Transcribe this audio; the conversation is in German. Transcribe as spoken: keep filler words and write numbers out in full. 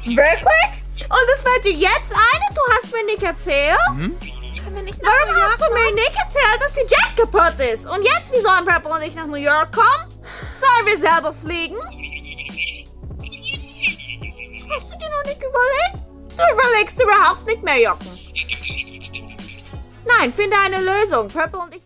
Wirklich? Und es fällt dir jetzt ein und du hast mir nicht erzählt? Hm? Können wir nicht nach Warum New York hast du mir nicht erzählt, dass die Jet kaputt ist? Und jetzt, wie sollen Purple und ich nach New York kommen? Sollen wir selber fliegen? Hast du dir noch nicht überlegt? Du überlegst überhaupt nicht mehr, Jocken. Nein, finde eine Lösung. Purple und ich...